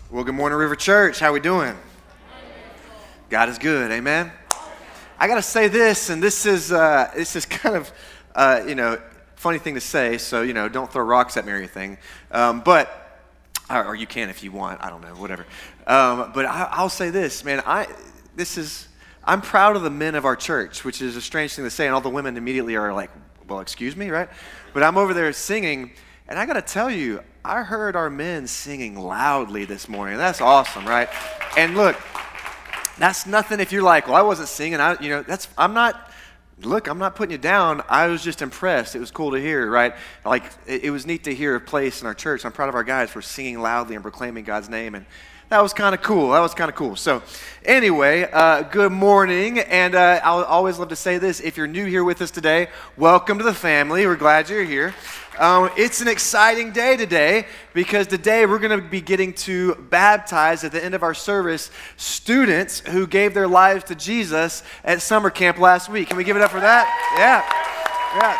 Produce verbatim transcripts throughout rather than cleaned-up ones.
Well, good morning, River Church. How we doing? God is good, amen. I gotta say this, and this is uh, this is kind of uh, you know funny thing to say. So you know, don't throw rocks at me or anything. Um, but or, or you can if you want. I don't know, whatever. Um, but I, I'll say this, man. I this is I'm proud of the men of our church, which is a strange thing to say, and all the women immediately are like, "Well, excuse me, right?" But I'm over there singing, and I gotta tell you, I heard our men singing loudly this morning. That's awesome, right? And look, that's nothing if you're like, well, I wasn't singing. I, you know, that's, I'm not, look, I'm not putting you down. I was just impressed. It was cool to hear, right? Like, it, it was neat to hear a place in our church. I'm proud of our guys for singing loudly and proclaiming God's name. And that was kind of cool. That was kind of cool. So anyway, uh, good morning. And uh, I'll always love to say this. If you're new here with us today, welcome to the family. We're glad you're here. Um, it's an exciting day today because today we're going to be getting to baptize at the end of our service students who gave their lives to Jesus at summer camp last week. Can we give it up for that? Yeah. Yeah.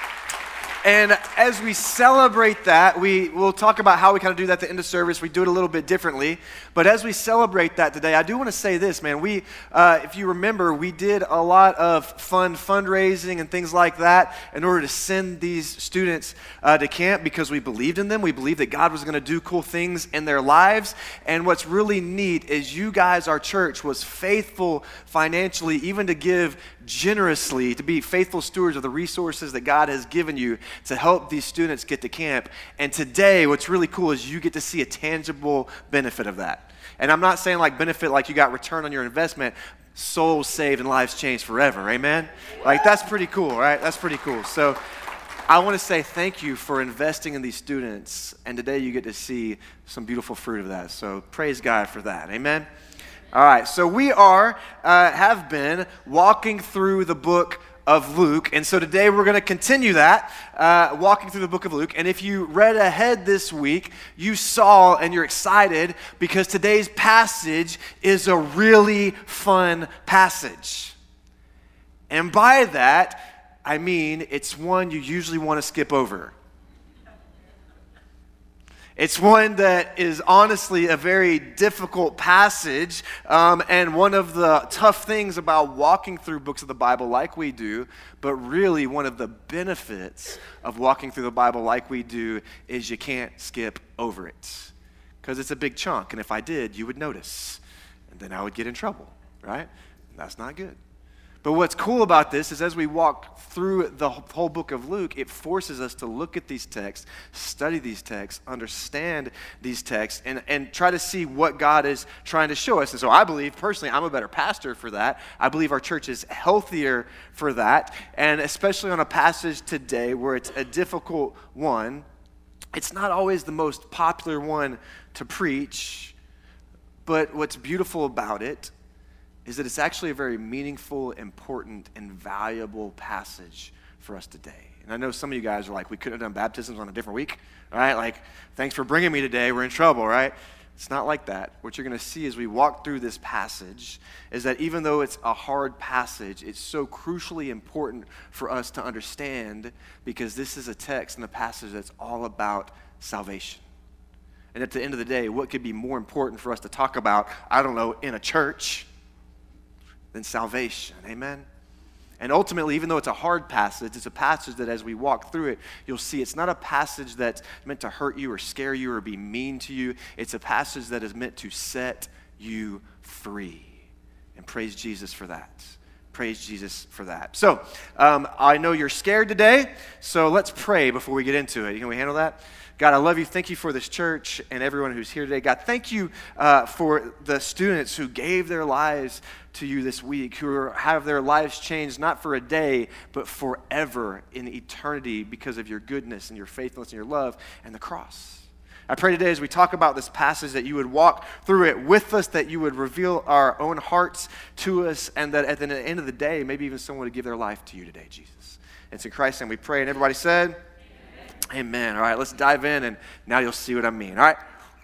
And as we celebrate that, we will talk about how we kind of do that at the end of service. We do it a little bit differently. But as we celebrate that today, I do want to say this, man. We, uh, if you remember, we did a lot of fun fundraising and things like that in order to send these students uh, to camp because we believed in them. We believed that God was going to do cool things in their lives. And what's really neat is you guys, our church, was faithful financially, even to give generously, to be faithful stewards of the resources that God has given you to help these students get to camp. And today, what's really cool is you get to see a tangible benefit of that. And I'm not saying like benefit like you got return on your investment, souls saved and lives changed forever, amen? Like that's pretty cool, right? That's pretty cool. So I want to say thank you for investing in these students, and today you get to see some beautiful fruit of that. So praise God for that, amen? All right, so we are, uh, have been walking through the book of Luke, and so today we're going to continue that, uh, walking through the book of Luke. And if you read ahead this week, you saw and you're excited because today's passage is a really fun passage. And by that, I mean it's one you usually want to skip over. It's one that is honestly a very difficult passage, um, and one of the tough things about walking through books of the Bible like we do, but really one of the benefits of walking through the Bible like we do is you can't skip over it, because it's a big chunk, and if I did, you would notice, and then I would get in trouble, right? That's not good. But what's cool about this is as we walk through the whole book of Luke, it forces us to look at these texts, study these texts, understand these texts, and, and try to see what God is trying to show us. And so I believe, personally, I'm a better pastor for that. I believe our church is healthier for that. And especially on a passage today where it's a difficult one, it's not always the most popular one to preach, but what's beautiful about it is that it's actually a very meaningful, important, and valuable passage for us today. And I know some of you guys are like, we could have done baptisms on a different week, all right? Like, thanks for bringing me today. We're in trouble, right? It's not like that. What you're going to see as we walk through this passage is that even though it's a hard passage, it's so crucially important for us to understand because this is a text and a passage that's all about salvation. And at the end of the day, what could be more important for us to talk about, I don't know, in a church than salvation, amen? And ultimately, even though it's a hard passage, it's a passage that as we walk through it, you'll see it's not a passage that's meant to hurt you or scare you or be mean to you. It's a passage that is meant to set you free. And praise Jesus for that. Praise Jesus for that. So, um, I know you're scared today, so let's pray before we get into it. Can we handle that? God, I love you. Thank you for this church and everyone who's here today. God, thank you uh, for the students who gave their lives to you this week, who are, have their lives changed not for a day, but forever in eternity because of your goodness and your faithfulness and your love and the cross. I pray today as we talk about this passage that you would walk through it with us, that you would reveal our own hearts to us, and that at the end of the day, maybe even someone would give their life to you today, Jesus. It's in Christ's name we pray, and everybody said, Amen. All right, let's dive in, and now you'll see what I mean. All right.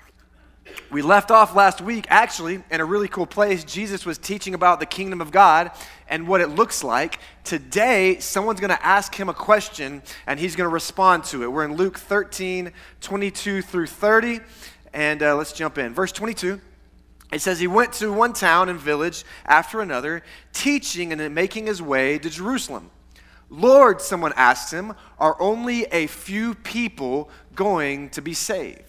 We left off last week, actually, in a really cool place. Jesus was teaching about the kingdom of God and what it looks like. Today, someone's going to ask him a question, and he's going to respond to it. We're in Luke thirteen, twenty-two through thirty. And uh, let's jump in. Verse twenty-two, it says, he went to one town and village after another, teaching and making his way to Jerusalem. Lord, someone asked him, are only a few people going to be saved?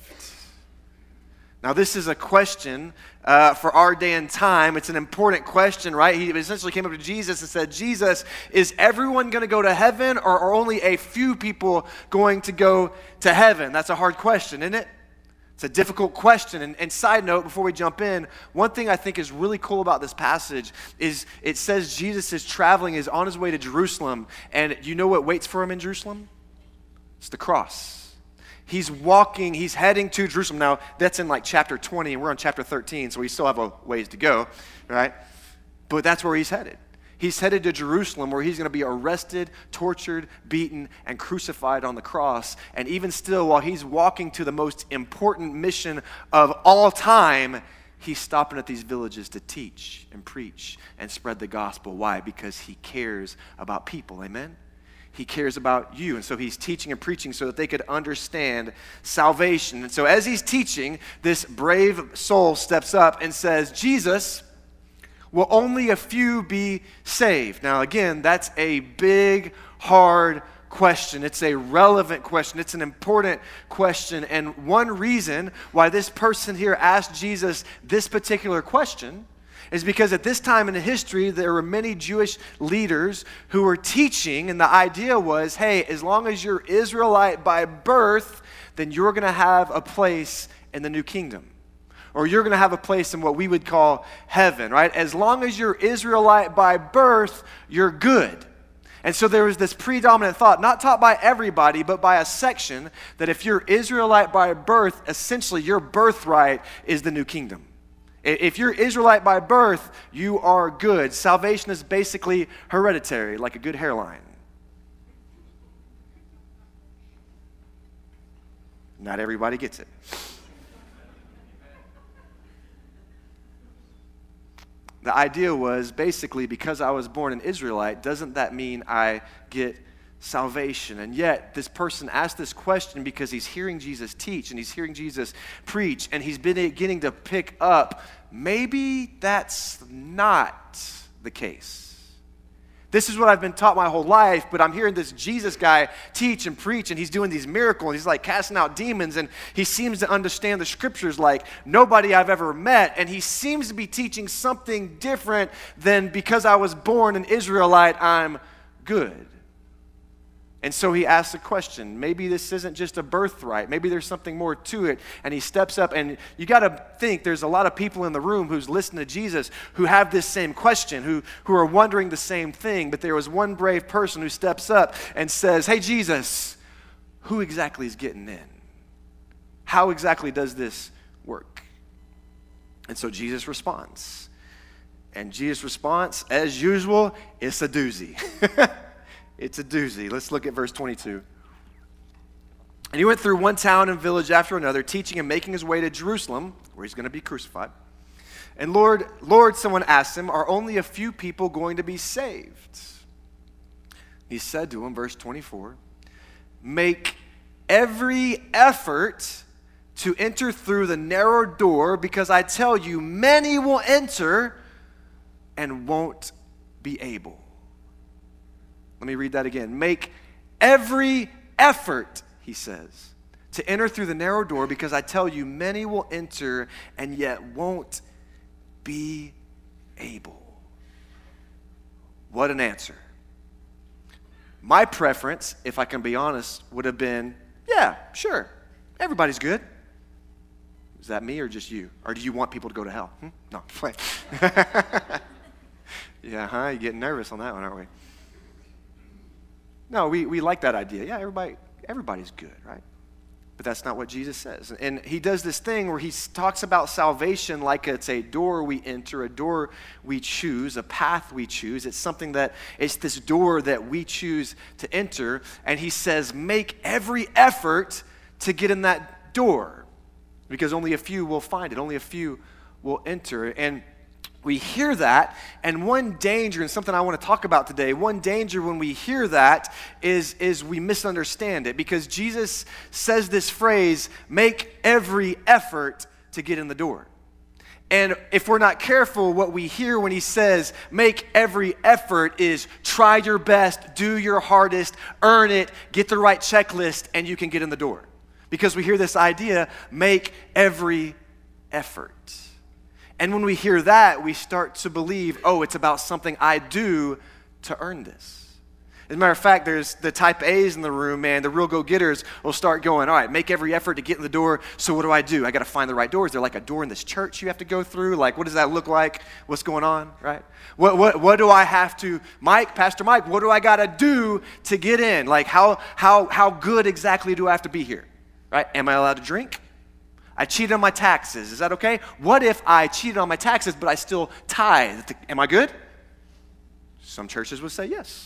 Now, this is a question uh, for our day and time. It's an important question, right? He essentially came up to Jesus and said, Jesus, is everyone going to go to heaven, or are only a few people going to go to heaven? That's a hard question, isn't it? It's a difficult question. And, and side note, before we jump in, one thing I think is really cool about this passage is it says Jesus is traveling, is on his way to Jerusalem. And you know what waits for him in Jerusalem? It's the cross. He's walking, he's heading to Jerusalem. Now, that's in like chapter twenty, and we're on chapter thirteen, so we still have a ways to go, right? But that's where he's headed. He's headed to Jerusalem, where he's going to be arrested, tortured, beaten, and crucified on the cross. And even still, while he's walking to the most important mission of all time, he's stopping at these villages to teach and preach and spread the gospel. Why? Because he cares about people, amen? He cares about you. And so he's teaching and preaching so that they could understand salvation. And so as he's teaching, this brave soul steps up and says, Jesus, will only a few be saved? Now again, that's a big, hard question. It's a relevant question. It's an important question. And one reason why this person here asked Jesus this particular question is because at this time in history, there were many Jewish leaders who were teaching, and the idea was, hey, as long as you're Israelite by birth, then you're going to have a place in the new kingdom. Or you're going to have a place in what we would call heaven, right? As long as you're Israelite by birth, you're good. And so there was this predominant thought, not taught by everybody, but by a section, that if you're Israelite by birth, essentially your birthright is the new kingdom. If you're Israelite by birth, you are good. Salvation is basically hereditary, like a good hairline. Not everybody gets it. The idea was basically, because I was born an Israelite, doesn't that mean I get salvation? And yet, this person asked this question because he's hearing Jesus teach and he's hearing Jesus preach, and he's been beginning to pick up, maybe that's not the case. This is what I've been taught my whole life, but I'm hearing this Jesus guy teach and preach, and he's doing these miracles. He's like casting out demons, and he seems to understand the scriptures like nobody I've ever met, and he seems to be teaching something different than because I was born an Israelite, I'm good. And so he asks a question. Maybe this isn't just a birthright. Maybe there's something more to it. And he steps up, and you got to think there's a lot of people in the room who's listening to Jesus who have this same question, who, who are wondering the same thing. But there was one brave person who steps up and says, hey, Jesus, who exactly is getting in? How exactly does this work? And so Jesus responds. And Jesus' response, as usual, is a doozy. It's a doozy. Let's look at verse twenty-two. And he went through one town and village after another, teaching and making his way to Jerusalem, where he's going to be crucified. And Lord, Lord, someone asked him, are only a few people going to be saved? He said to him, verse twenty-four, make every effort to enter through the narrow door, because I tell you, many will enter and won't be able. Let me read that again. Make every effort, he says, to enter through the narrow door, because I tell you, many will enter and yet won't be able. What an answer. My preference, if I can be honest, would have been, yeah, sure, everybody's good. Is that me or just you? Or do you want people to go to hell? Hmm? No, play. Yeah, huh? You're getting nervous on that one, aren't we? No, we, we like that idea. Yeah, everybody everybody's good, right? But that's not what Jesus says. And he does this thing where he talks about salvation like it's a door we enter, a door we choose, a path we choose. It's something that, it's this door that we choose to enter. And he says, make every effort to get in that door, because only a few will find it. Only a few will enter. And we hear that, and one danger, and something I want to talk about today, one danger when we hear that is, is we misunderstand it, because Jesus says this phrase, make every effort to get in the door. And if we're not careful, what we hear when he says, make every effort, is try your best, do your hardest, earn it, get the right checklist, and you can get in the door. Because we hear this idea, make every effort. And when we hear that, we start to believe, oh, it's about something I do to earn this. As a matter of fact, there's the type A's in the room, man, the real go-getters will start going, all right, make every effort to get in the door, so what do I do? I got to find the right door. Is there like a door in this church you have to go through? Like, what does that look like? What's going on, right? What what what do I have to, Mike, Pastor Mike, what do I got to do to get in? Like, how how how good exactly do I have to be here, right? Am I allowed to drink? I cheated on my taxes. Is that okay? What if I cheated on my taxes, but I still tithe? Am I good? Some churches would say yes.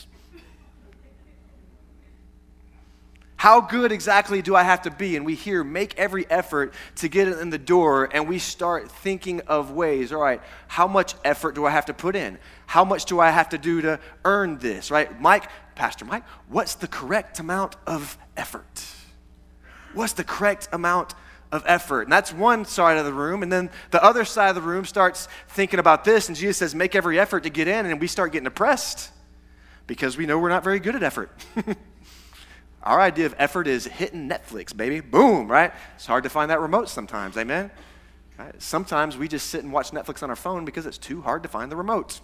How good exactly do I have to be? And we hear, make every effort to get in the door, and we start thinking of ways, all right, how much effort do I have to put in? How much do I have to do to earn this, right? Mike, Pastor Mike, what's the correct amount of effort? What's the correct amount of effort? And that's one side of the room, and then the other side of the room starts thinking about this, and Jesus says, make every effort to get in, and we start getting depressed because we know we're not very good at effort. Our idea of effort is hitting Netflix, baby. Boom, right? It's hard to find that remote sometimes, amen? Right? Sometimes we just sit and watch Netflix on our phone because it's too hard to find the remote.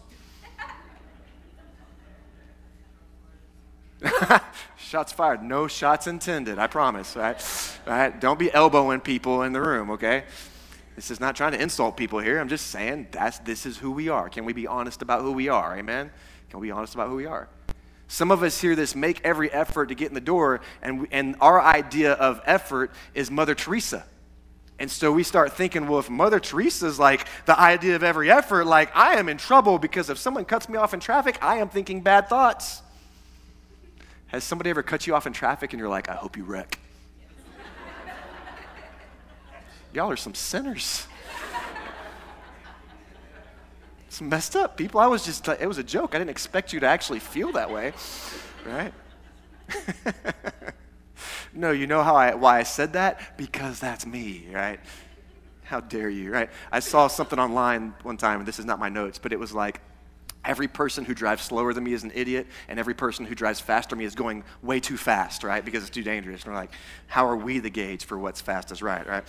Shots fired. No shots intended, I promise, right? Right? Don't be elbowing people in the room, okay? This is not trying to insult people here. I'm just saying that's this is who we are. Can we be honest about who we are, amen? Can we be honest about who we are? Some of us hear this, make every effort to get in the door, and we, and our idea of effort is Mother Teresa. And so we start thinking, well, if Mother Teresa's like the idea of every effort, like I am in trouble because if someone cuts me off in traffic, I am thinking bad thoughts. Has somebody ever cut you off in traffic and you're like, I hope you wreck? Y'all are some sinners. It's messed up, people. I was just, it was a joke. I didn't expect you to actually feel that way, right? No, you know how I, why I said that? Because that's me, right? How dare you, right? I saw something online one time, and this is not my notes, but it was like, every person who drives slower than me is an idiot, and every person who drives faster than me is going way too fast, right? Because it's too dangerous. And we're like, how are we the gauge for what's fast is right, right?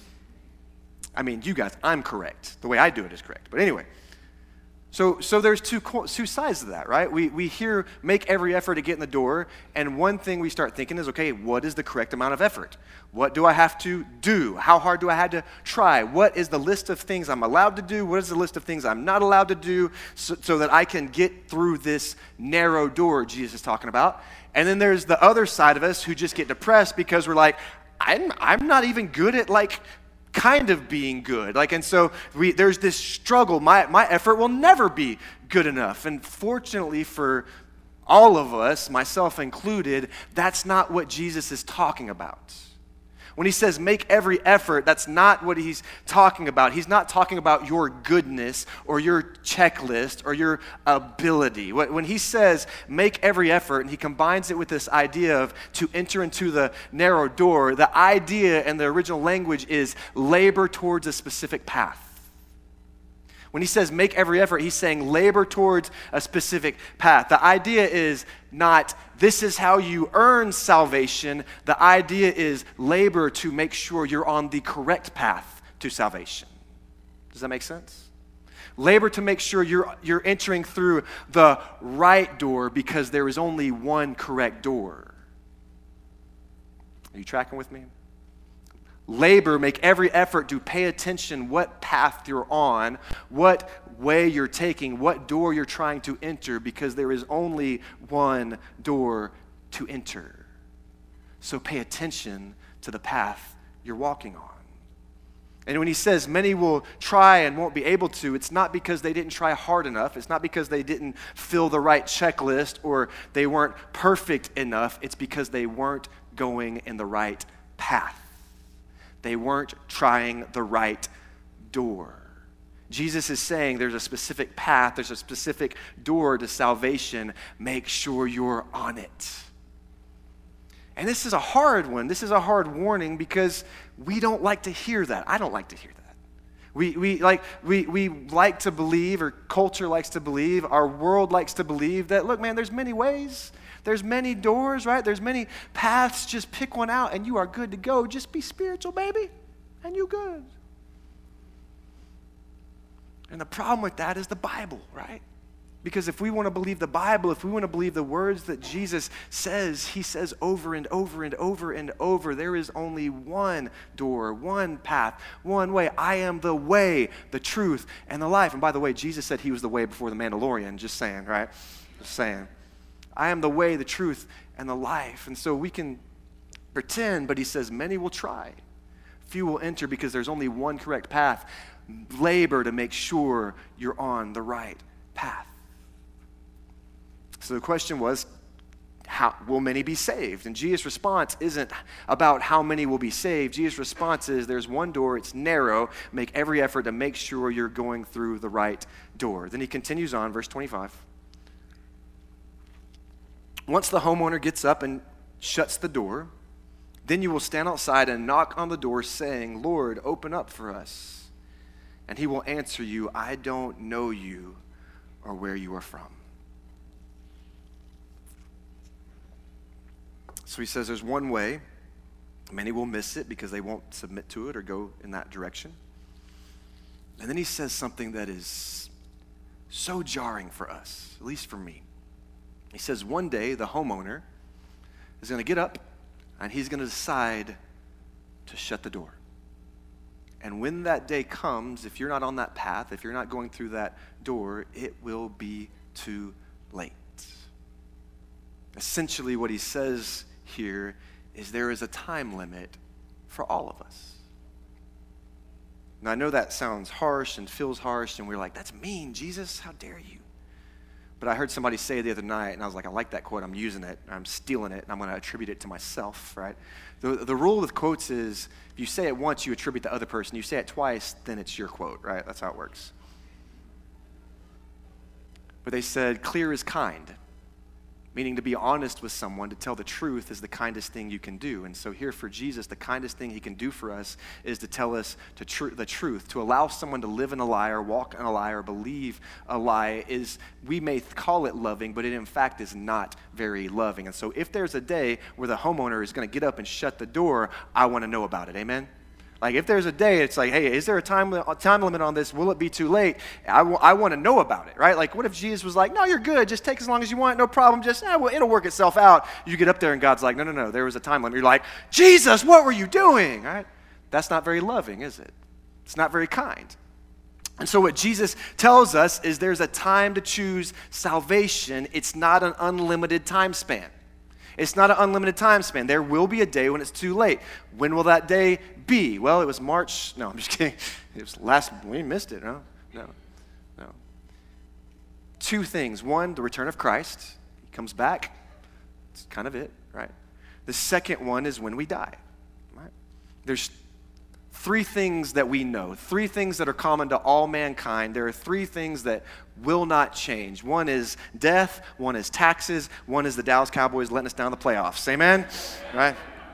I mean, you guys, I'm correct. The way I do it is correct. But anyway, so so there's two two sides to that, right? We we hear make every effort to get in the door, and one thing we start thinking is, okay, what is the correct amount of effort? What do I have to do? How hard do I have to try? What is the list of things I'm allowed to do? What is the list of things I'm not allowed to do so, so that I can get through this narrow door Jesus is talking about? And then there's the other side of us who just get depressed because we're like, I'm I'm not even good at like kind of being good. Like, and so we, there's this struggle. My, my effort will never be good enough. And fortunately for all of us, myself included, that's not what Jesus is talking about. When he says make every effort, that's not what he's talking about. He's not talking about your goodness or your checklist or your ability. When he says make every effort, and he combines it with this idea of to enter into the narrow door, the idea in the original language is labor towards a specific path. When he says make every effort, he's saying labor towards a specific path. The idea is not this is how you earn salvation. The idea is labor to make sure you're on the correct path to salvation. Does that make sense? Labor to make sure you're, you're entering through the right door because there is only one correct door. Are you tracking with me? Labor, make every effort to pay attention what path you're on, what way you're taking, what door you're trying to enter, because there is only one door to enter. So pay attention to the path you're walking on. And when he says many will try and won't be able to, it's not because they didn't try hard enough. It's not because they didn't fill the right checklist or they weren't perfect enough. It's because they weren't going in the right path. They weren't trying the right door. Jesus is saying there's a specific path, there's a specific door to salvation. Make sure you're on it. And this is a hard one. This is a hard warning because we don't like to hear that. I don't like to hear that. We, we, like, we, we like to believe, or culture likes to believe, our world likes to believe that, look, man, there's many ways. There's many doors, right? There's many paths. Just pick one out and you are good to go. Just be spiritual, baby, and you good. And the problem with that is the Bible, right? Because if we want to believe the Bible, if we want to believe the words that Jesus says, he says over and over and over and over, there is only one door, one path, one way. I am the way, the truth, and the life. And by the way, Jesus said he was the way before the Mandalorian, just saying, right? Just saying. I am the way, the truth, and the life. And so we can pretend, but he says many will try. Few will enter because there's only one correct path. Labor to make sure you're on the right path. So the question was, how will many be saved? And Jesus' response isn't about how many will be saved. Jesus' response is, there's one door, it's narrow. Make every effort to make sure you're going through the right door. Then he continues on, verse twenty-five. Once the homeowner gets up and shuts the door, then you will stand outside and knock on the door saying, Lord, open up for us. And he will answer you, I don't know you or where you are from. So he says there's one way. Many will miss it because they won't submit to it or go in that direction. And then he says something that is so jarring for us, at least for me. He says one day the homeowner is going to get up and he's going to decide to shut the door. And when that day comes, if you're not on that path, if you're not going through that door, it will be too late. Essentially what he says here is there is a time limit for all of us. Now I know that sounds harsh and feels harsh, and we're like, that's mean, Jesus, how dare you? But I heard somebody say the other night, and I was like, I like that quote, I'm using it, I'm stealing it, and I'm going to attribute it to myself, right? The, the rule with quotes is, if you say it once, you attribute the other person. You say it twice, then it's your quote, right? That's how it works. But they said, clear is kind. Meaning to be honest with someone, to tell the truth is the kindest thing you can do. And so here for Jesus, the kindest thing he can do for us is to tell us to tr- the truth. To allow someone to live in a lie or walk in a lie or believe a lie is, we may call it loving, but it in fact is not very loving. And so if there's a day where the homeowner is going to get up and shut the door, I want to know about it. Amen? Like if there's a day, it's like, hey, is there a time, a time limit on this? Will it be too late? I, w- I want to know about it, right? Like what if Jesus was like, no, you're good. Just take as long as you want. No problem. Just, eh, well, it'll work itself out. You get up there and God's like, no, no, no, there was a time limit. You're like, Jesus, what were you doing? Right? That's not very loving, is it? It's not very kind. And so what Jesus tells us is there's a time to choose salvation. It's not an unlimited time span. It's not an unlimited time span. There will be a day when it's too late. When will that day be? Well, it was March. No, I'm just kidding. It was last, we missed it. No, no, no. Two things. One, the return of Christ. He comes back. That's kind of it, right? The second one is when we die, right? There's three things that we know, three things that are common to all mankind. There are three things that will not change. One is death, one is taxes, one is the Dallas Cowboys letting us down the playoffs. Amen? Right?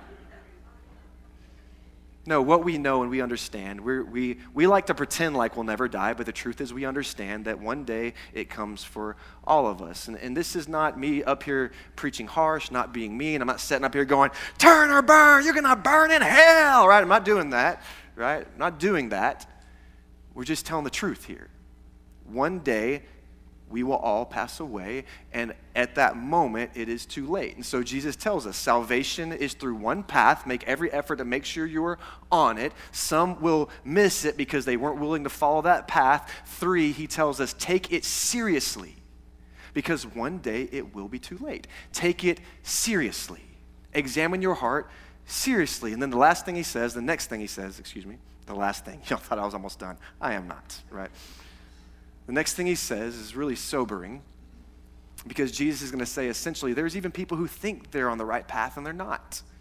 No, what we know and we understand, we're, we we like to pretend like we'll never die, but the truth is we understand that one day it comes for all of us. And, and this is not me up here preaching harsh, not being mean. I'm not sitting up here going, turn or burn, you're going to burn in hell, right? I'm not doing that, right? I'm not doing that. We're just telling the truth here. One day, we will all pass away, and at that moment, it is too late. And so Jesus tells us salvation is through one path. Make every effort to make sure you're on it. Some will miss it because they weren't willing to follow that path. Three, he tells us take it seriously because one day it will be too late. Take it seriously. Examine your heart seriously. And then the last thing he says, the next thing he says, excuse me, the last thing. Y'all thought I was almost done. I am not, right? The next thing he says is really sobering because Jesus is going to say essentially there's even people who think they're on the right path and they're not.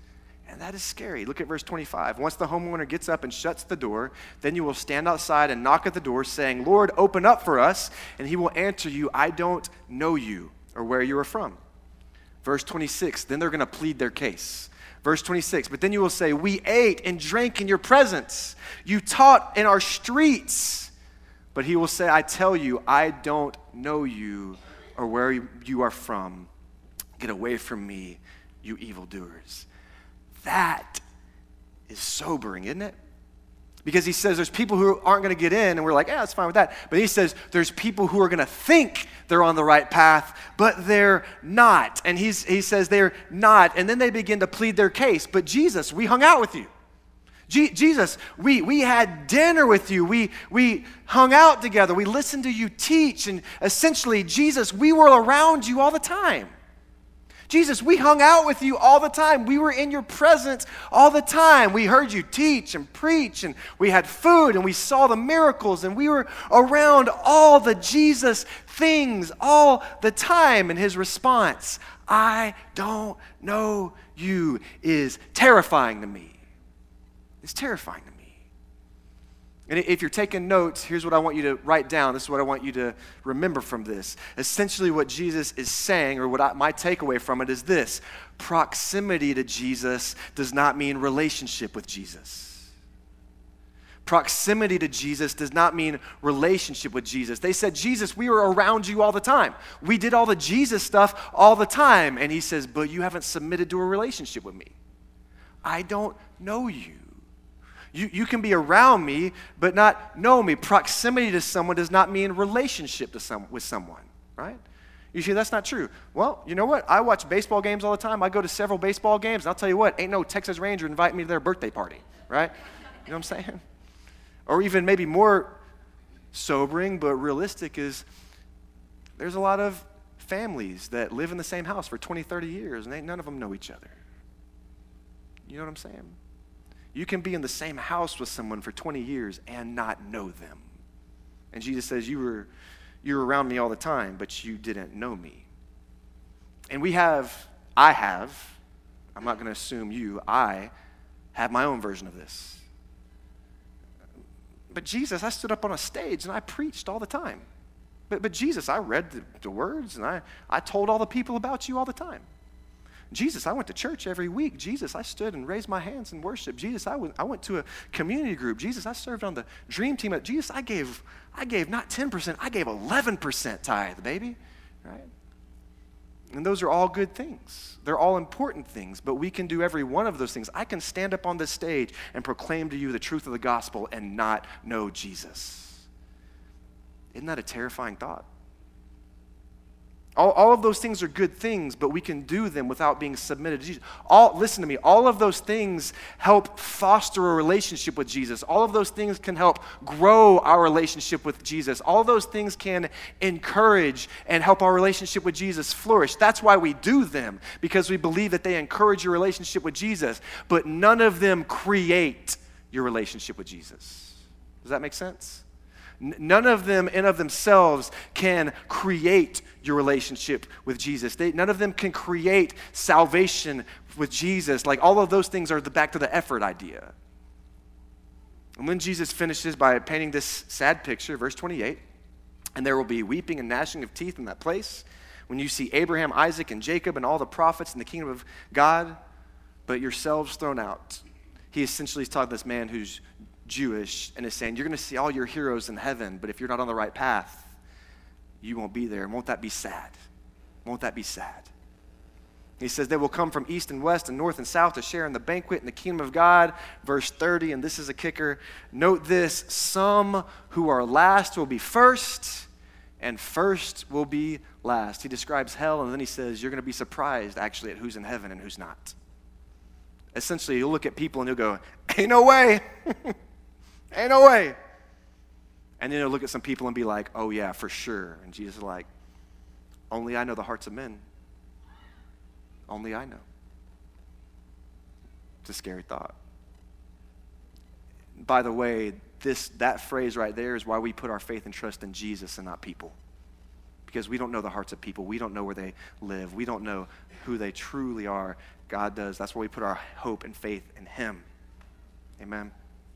And that is scary. Look at verse twenty-five. Once the homeowner gets up and shuts the door, then you will stand outside and knock at the door, saying, Lord, open up for us. And he will answer you, I don't know you or where you are from. Verse twenty-six, then they're going to plead their case. Verse twenty-six, but then you will say, we ate and drank in your presence. You taught in our streets. But he will say, I tell you, I don't know you or where you are from. Get away from me, you evildoers. That is sobering, isn't it? Because he says there's people who aren't going to get in, and we're like, yeah, it's fine with that. But he says there's people who are going to think they're on the right path, but they're not. And he's, he says they're not. And then they begin to plead their case. But Jesus, we hung out with you. Je- Jesus, we, we had dinner with you. We, we hung out together. We listened to you teach. And essentially, Jesus, we were around you all the time. Jesus, we hung out with you all the time. We were in your presence all the time. We heard you teach and preach, and we had food, and we saw the miracles, and we were around all the Jesus things all the time. And his response, I don't know you, is terrifying to me. It's terrifying to me. And if you're taking notes, here's what I want you to write down. This is what I want you to remember from this. Essentially what Jesus is saying, or what I, my takeaway from it is this. Proximity to Jesus does not mean relationship with Jesus. Proximity to Jesus does not mean relationship with Jesus. They said, Jesus, we were around you all the time. We did all the Jesus stuff all the time. And he says, but you haven't submitted to a relationship with me. I don't know you. You, you can be around me, but not know me. Proximity to someone does not mean relationship to some, with someone, right? You see, that's not true. Well, you know what? I watch baseball games all the time. I go to several baseball games, and I'll tell you what, ain't no Texas Ranger invite me to their birthday party, right? You know what I'm saying? Or even maybe more sobering, but realistic is there's a lot of families that live in the same house for twenty, thirty years, and ain't none of them know each other. You know what I'm saying? You can be in the same house with someone for twenty years and not know them. And Jesus says, you were, you were around me all the time, but you didn't know me. And we have, I have, I'm not going to assume you, I have my own version of this. But Jesus, I stood up on a stage and I preached all the time. But, but Jesus, I read the, the words and I, I told all the people about you all the time. Jesus, I went to church every week. Jesus, I stood and raised my hands in worship. Jesus, I went, I went to a community group. Jesus, I served on the dream team. Jesus, I gave, I gave not ten percent, I gave eleven percent tithe, baby, right? And those are all good things. They're all important things, but we can do every one of those things. I can stand up on this stage and proclaim to you the truth of the gospel and not know Jesus. Isn't that a terrifying thought? All, all of those things are good things, but we can do them without being submitted to Jesus. All, listen to me, all of those things help foster a relationship with Jesus. All of those things can help grow our relationship with Jesus. All of those things can encourage and help our relationship with Jesus flourish. That's why we do them, because we believe that they encourage your relationship with Jesus, but none of them create your relationship with Jesus. Does that make sense? None of them in of themselves can create your relationship with Jesus. They, none of them can create salvation with Jesus. Like all of those things are the back to the effort idea. And when Jesus finishes by painting this sad picture, verse twenty-eight, and there will be weeping and gnashing of teeth in that place when you see Abraham, Isaac, and Jacob and all the prophets in the kingdom of God, but yourselves thrown out. He essentially is talking to this man who's Jewish and is saying, you're going to see all your heroes in heaven, but if you're not on the right path, you won't be there. And won't that be sad? Won't that be sad? He says, they will come from east and west and north and south to share in the banquet in the kingdom of God. Verse thirty, and this is a kicker. Note this, some who are last will be first, and first will be last. He describes hell, and then he says, you're going to be surprised, actually, at who's in heaven and who's not. Essentially, you'll look at people and you'll go, ain't no way. Ain't no way. And then he'll look at some people and be like, oh yeah, for sure. And Jesus is like, only I know the hearts of men. Only I know. It's a scary thought. By the way, this that phrase right there is why we put our faith and trust in Jesus and not people. because we don't know the hearts of people. We don't know where they live. We don't know who they truly are. God does. That's why we put our hope and faith in him. Amen.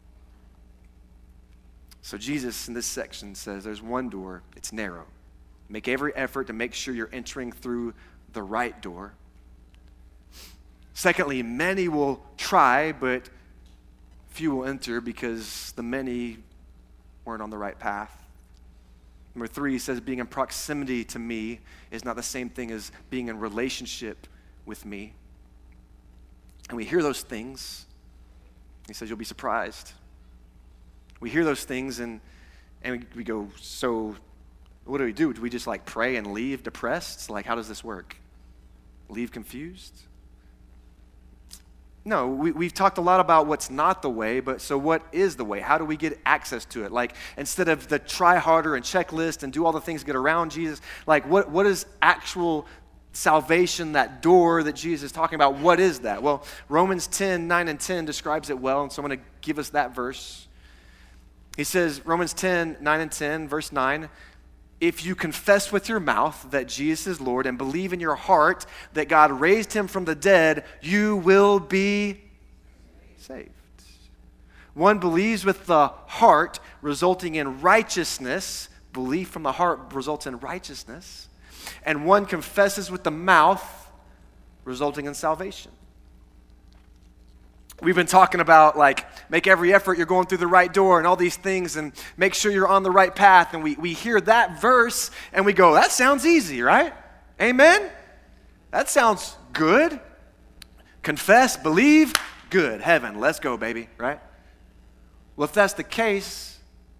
So Jesus in this section says there's one door. It's narrow. Make every effort to make sure you're entering through the right door. Secondly, many will try, but few will enter because the many weren't on the right path. Number three, he says being in proximity to me is not the same thing as being in relationship with me. And we hear those things. He says you'll be surprised. We hear those things and, and we go, so what do we do? Do we just like pray and leave depressed? Like, how does this work? Leave confused? No, we, we've talked a lot about what's not the way, but so what is the way? How do we get access to it? Like, instead of the try harder and checklist and do all the things to get around Jesus, like what, what is actual salvation, that door that Jesus is talking about? What is that? Well, Romans ten, nine and ten describes it well, and so I'm going to give us that verse. He says, Romans ten, nine and ten, verse nine, if you confess with your mouth that Jesus is Lord and believe in your heart that God raised him from the dead, you will be saved. One believes with the heart, resulting in righteousness. Belief from the heart results in righteousness. And one confesses with the mouth, resulting in salvation. We've been talking about, like, make every effort, you're going through the right door and all these things, and make sure you're on the right path. And we, we hear that verse and we go, that sounds easy, right? Amen? That sounds good. Confess, believe, good. Heaven, let's go, baby, right? Well, if that's the case,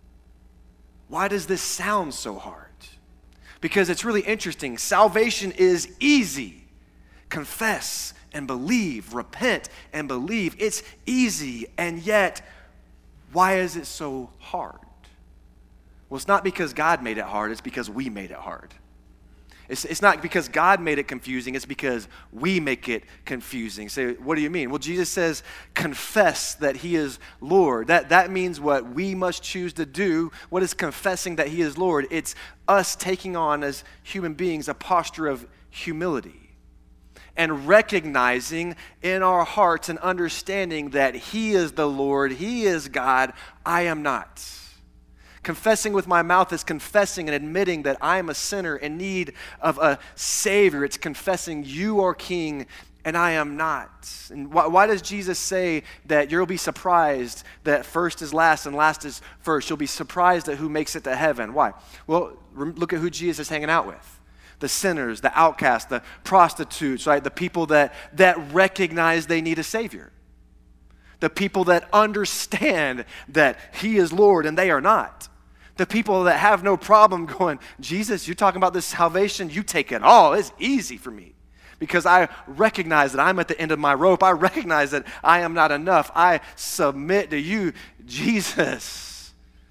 why does this sound so hard? Because it's really interesting. Salvation is easy. Confess and believe, repent and believe. It's easy, and yet, why is it so hard? Well, it's not because God made it hard, it's because we made it hard. It's, it's not because God made it confusing, it's because we make it confusing. Say, what do you mean? Well, Jesus says, confess that he is Lord. That, that means what we must choose to do. What is confessing that he is Lord? It's us taking on as human beings a posture of humility. And recognizing in our hearts and understanding that he is the Lord, he is God, I am not. Confessing with my mouth is confessing and admitting that I am a sinner in need of a Savior. It's confessing you are King and I am not. And why, why does Jesus say that you'll be surprised that first is last and last is first? You'll be surprised at who makes it to heaven. Why? Well, look at who Jesus is hanging out with. The sinners, the outcasts, the prostitutes, right? The people that, that recognize they need a Savior. The people that understand that he is Lord and they are not. The people that have no problem going, Jesus, you're talking about this salvation, you take it all. It's easy for me because I recognize that I'm at the end of my rope. I recognize that I am not enough. I submit to you, Jesus.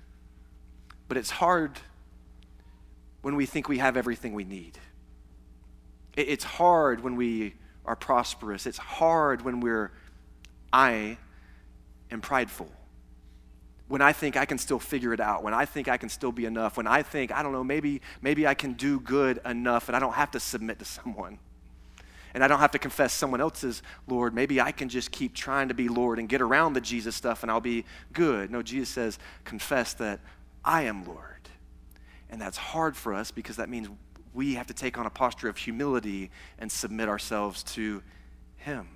But it's hard when we think we have everything we need. It's hard when we are prosperous. It's hard when we're, I am prideful. When I think I can still figure it out. When I think I can still be enough. When I think, I don't know, maybe, maybe I can do good enough and I don't have to submit to someone. And I don't have to confess someone else's Lord. Maybe I can just keep trying to be Lord and get around the Jesus stuff and I'll be good. No, Jesus says, confess that I am Lord. And that's hard for us because that means we have to take on a posture of humility and submit ourselves to him.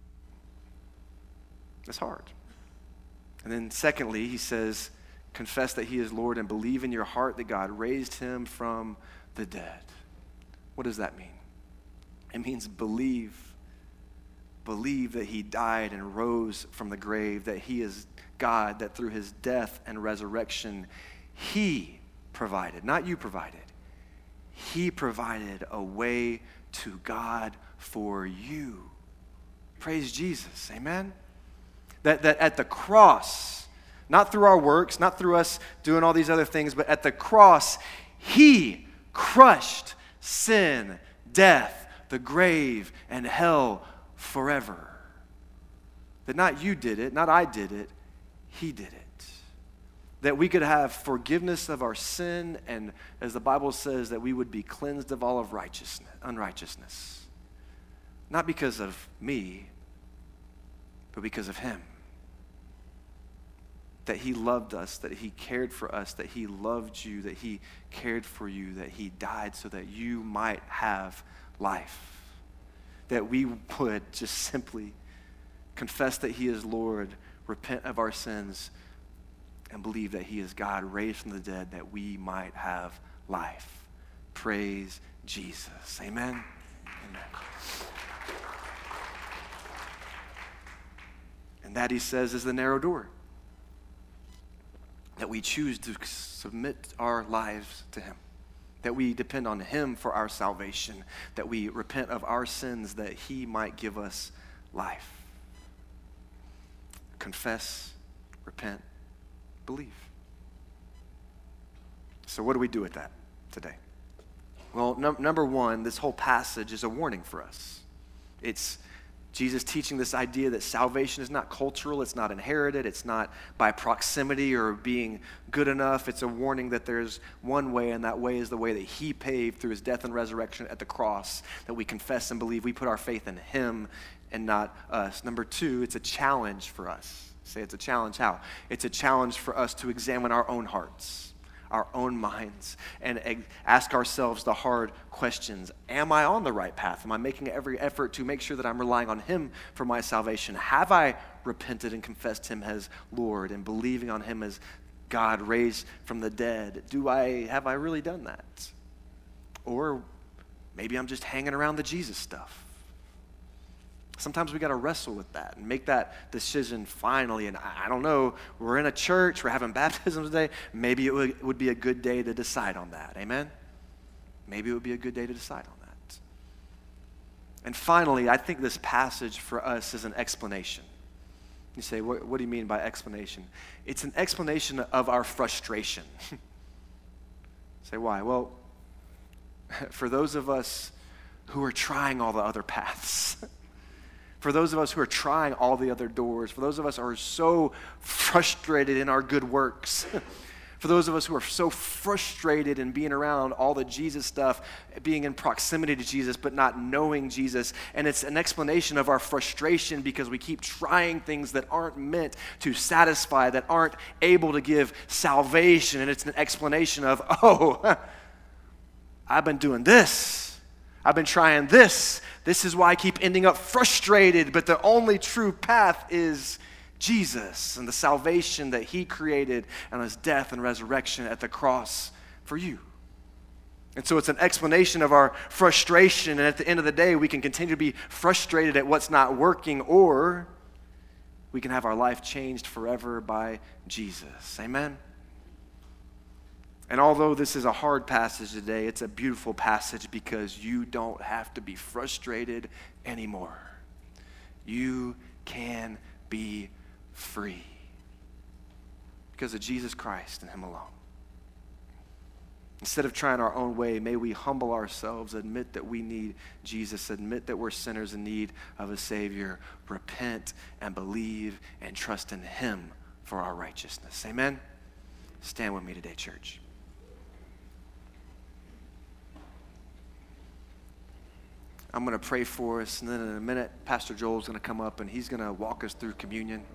It's hard. And then secondly, he says, confess that he is Lord and believe in your heart that God raised him from the dead. What does that mean? It means believe. Believe that he died and rose from the grave, that he is God, that through his death and resurrection, he provided, not you provided. He provided a way to God for you. Praise Jesus, amen? That, that at the cross, not through our works, not through us doing all these other things, but at the cross, he crushed sin, death, the grave, and hell forever. That not you did it, not I did it, he did it. that we could have forgiveness of our sin, and as the Bible says, that we would be cleansed of all of righteousness, unrighteousness. Not because of me, but because of him. That he loved us, that he cared for us, that he loved you, that he cared for you, that he died so that you might have life. That we would just simply confess that he is Lord, repent of our sins, and believe that he is God raised from the dead, that we might have life. Praise Jesus. Amen. Amen. And that, he says, is the narrow door. That we choose to submit our lives to him. That we depend on him for our salvation. That we repent of our sins that he might give us life. Confess, repent, believe. So what do we do with that today? Well, num- number one, this whole passage is a warning for us. It's Jesus teaching this idea that salvation is not cultural, it's not inherited, it's not by proximity or being good enough. It's a warning that there's one way, and that way is the way that he paved through his death and resurrection at the cross, that we confess and believe. We put our faith in him and not us. Number two, it's a challenge for us. Say it's a challenge. How? It's a challenge for us to examine our own hearts, our own minds, and ask ourselves the hard questions. Am I on the right path? Am I making every effort to make sure that I'm relying on him for my salvation? Have I repented and confessed him as Lord and believing on him as God raised from the dead? Do I, have I really done that? Or maybe I'm just hanging around the Jesus stuff. Sometimes we got to wrestle with that and make that decision finally. And I don't know, we're in a church, we're having baptism today. Maybe it would, it would be a good day to decide on that. Amen? Maybe it would be a good day to decide on that. And finally, I think this passage for us is an explanation. You say, what, what do you mean by explanation? It's an explanation of our frustration. Say, why? Well, for those of us who are trying all the other paths, for those of us who are trying all the other doors, for those of us who are so frustrated in our good works, for those of us who are so frustrated in being around all the Jesus stuff, being in proximity to Jesus, but not knowing Jesus. And it's an explanation of our frustration because we keep trying things that aren't meant to satisfy, that aren't able to give salvation. And it's an explanation of, oh, I've been doing this. I've been trying this. This is why I keep ending up frustrated. But the only true path is Jesus and the salvation that he created and his death and resurrection at the cross for you. And so it's an explanation of our frustration. And at the end of the day, we can continue to be frustrated at what's not working, or we can have our life changed forever by Jesus. Amen? And although this is a hard passage today, it's a beautiful passage because you don't have to be frustrated anymore. You can be free because of Jesus Christ and him alone. Instead of trying our own way, may we humble ourselves, admit that we need Jesus, admit that we're sinners in need of a Savior, repent and believe and trust in him for our righteousness. Amen? Stand with me today, church. I'm going to pray for us, and then in a minute, Pastor Joel's going to come up, and he's going to walk us through communion.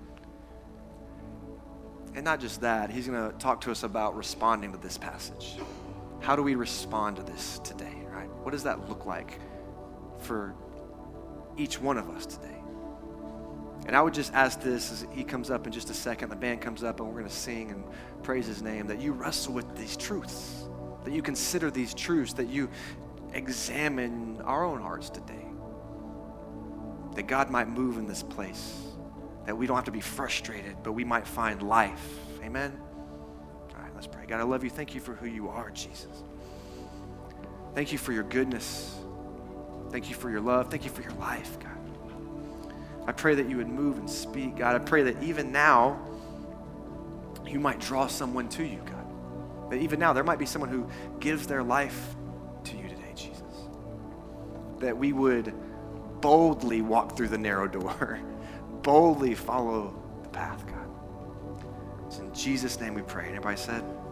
And not just that, he's going to talk to us about responding to this passage. How do we respond to this today, right? What does that look like for each one of us today? And I would just ask this as he comes up in just a second, the band comes up, and we're going to sing and praise his name, that you wrestle with these truths, that you consider these truths, that you examine our own hearts today, that God might move in this place, that we don't have to be frustrated, but we might find life. Amen? All right, let's pray. God, I love you. Thank you for who you are, Jesus. Thank you for your goodness. Thank you for your love. Thank you for your life, God. I pray that you would move and speak, God. I pray that even now you might draw someone to you, God. That even now there might be someone who gives their life to you today, Jesus. That we would boldly walk through the narrow door, boldly follow the path, God. It's in Jesus' name we pray. And everybody said,